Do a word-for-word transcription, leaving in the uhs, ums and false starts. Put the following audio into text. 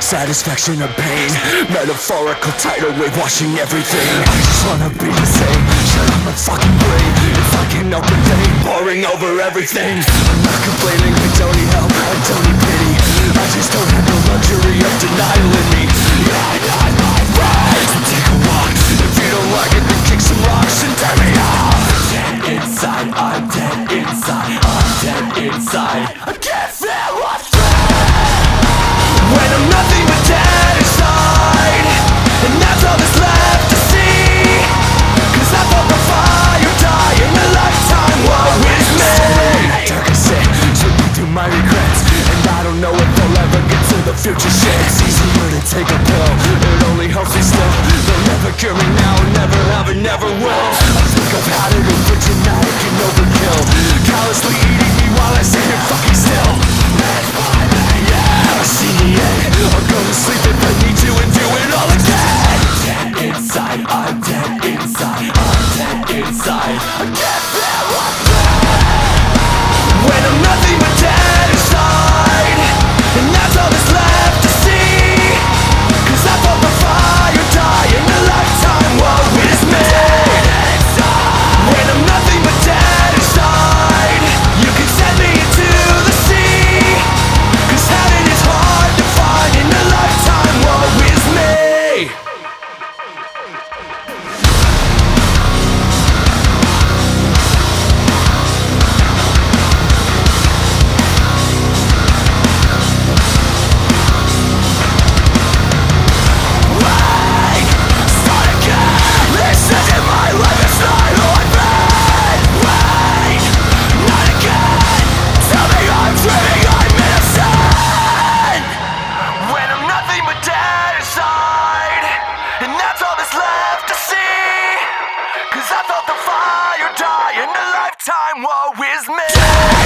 satisfaction or pain. Metaphorical tidal wave washing everything. I just wanna be the same. Shut up my fucking brain. If I can open pain, pouring over everything. I'm not complaining, I don't need help, I don't need pity. I just don't have the luxury of denial in me. Yeah, not my right. So take a walk. If you don't like it, then kick some rocks and turn me off. Dead inside, I'm dead inside, I'm dead inside. I can't feel what's when I'm nothing but dead inside, and that's all that's left to see. Cause I felt the fire die in a lifetime. Woe is me. Dark as sin, sweeping through my regrets, and I don't know if I'll ever get to the future shit. It's easier to take a pill, it only helps me still. They'll never cure me now, never have and never will. I think I've had it over dramatic and overkill, callously eating me while I sit here fucking still. That's why I see the end. I'll go to sleep if I need to and do it all again. Dead inside, I'm dead inside, I'm dead inside. I can't feel what's when I'm nothing but dead inside, and that's all that's left to see. Cause I felt the fire die in a lifetime. Woe is me. When I'm nothing but dead inside, you can send me into the sea. Cause heaven is hard to find in a lifetime. Woe is me. Woe is me.